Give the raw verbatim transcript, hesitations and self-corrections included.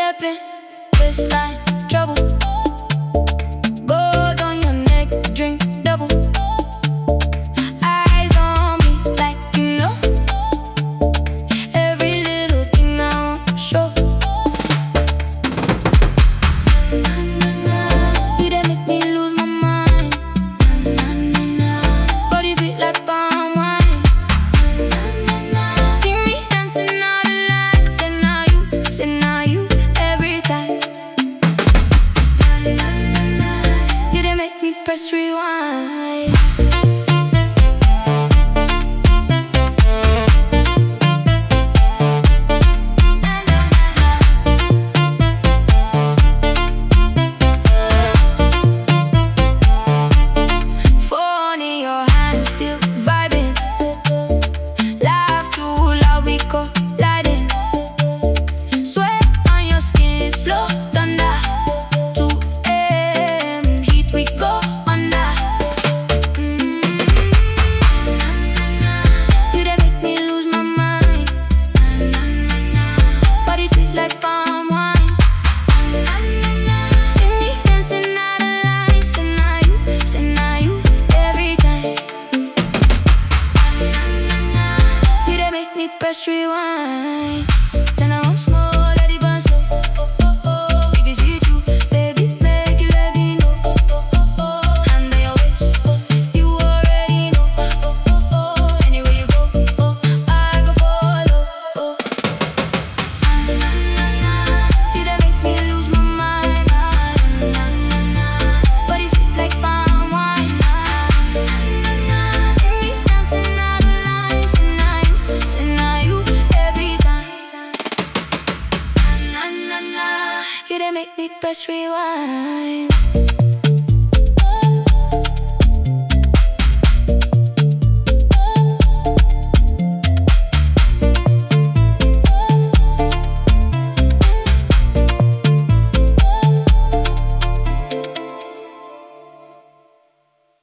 stepping, waistline trouble. Gold on your neck, drink double. Eyes on me like you know every little thing I want to show. You done make me lose my mind. Body sweet like palm wine. See me dancing out of line. Say now you, say now you every time. You done make me press rewind. Phone in your hand, still vibing. Laugh too loud, we colliding. Sweat on your skin, slow thunder. two A M, heat we go under. Mm. You done make me lose my mind. Body sweet like palm wine. See me dancing out of line. Say now you, say now you every time. You done make me press rewind. Turn around small, let it burn slow. If you see it true, baby, make it let me know. Hand on your waist, you already know. Anywhere you go, I go follow. You done make me lose my mind. Body sweet like palm wine. See me dancing out of line. Say now you, say now you every time. You done make me press rewind.